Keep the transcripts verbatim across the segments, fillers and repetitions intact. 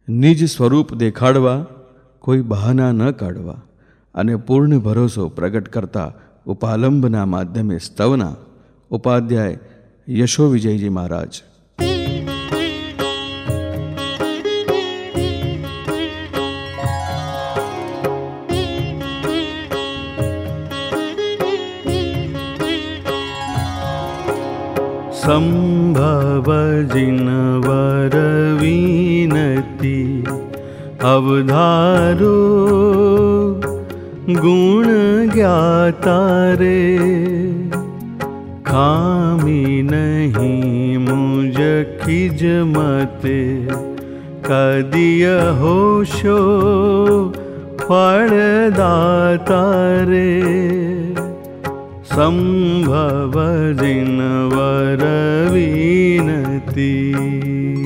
નિજ સ્વરૂપ દેખાડવા, કોઈ બહાના ન કાઢવા અને પૂર્ણ ભરોસો પ્રગટ કરતા ઉપાલંબના માધ્યમે સ્તવના ઉપાધ્યાય યશો વિજયજી મહારાજ. સંભવ જિનવર વિનતી અવધારો ગુણ જ્ઞાતા રે, ખામી નહીં મુજ ખિજમતે કદિય હોશો ફળદાતા રે. સંભવ જિનવર વિનતી.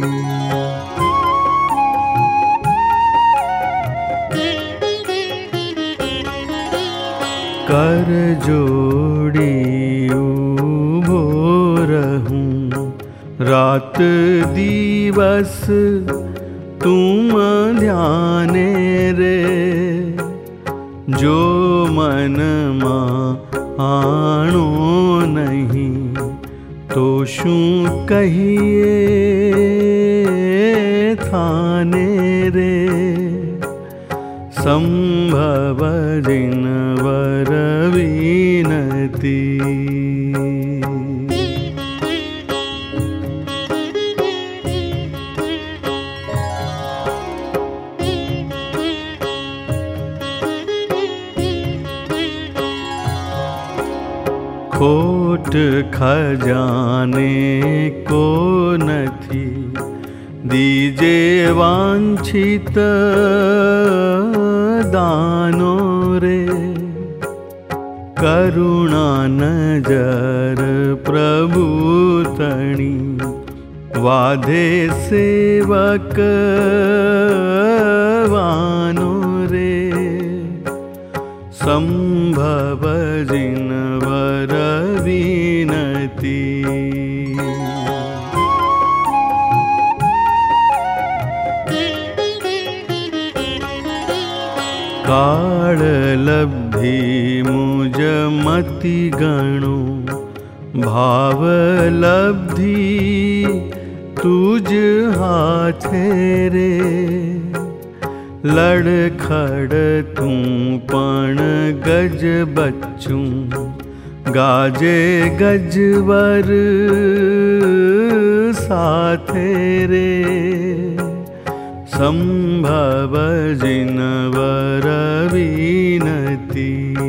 कर जोड़ी उभो रहूं रात दिवस तुम ध्याने रे, जो मन मां आणो नहीं तो शू कहिए थाने रे. संभव जिनवर विनती. खोट खजाने को नथी दीजे वांछित दानो रे, करुणा नजर प्रभु तणी वाधे सेवक वानो रे. संभव जिनवर विनती. काल लब्धि मुझ मति गणो भाव लब्धि तुझ हाथे रे, लड़खड़ तू पण गज बच्चू गाजे गजवर साथे रे. संभव जिनवर विनती.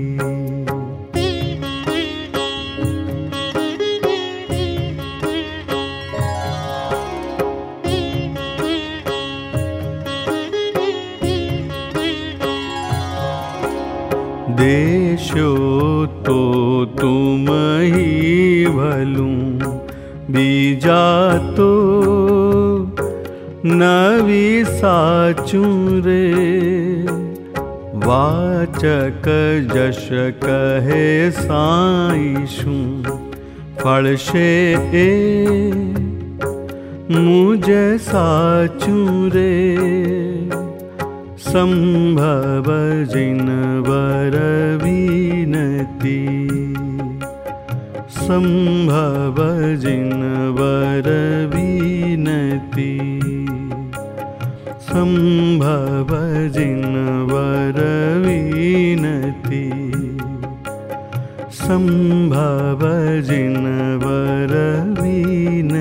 देशो तो तुम ही भलूं बीजा तो नवी साचूं रे, वाचक जश कहे साईशू फलशे ए मुझ साचूं रे. संभव जिनवर विनती. संभव जिनवर विनती. संभव जिनवर विनती. संभव जिनवर विनती.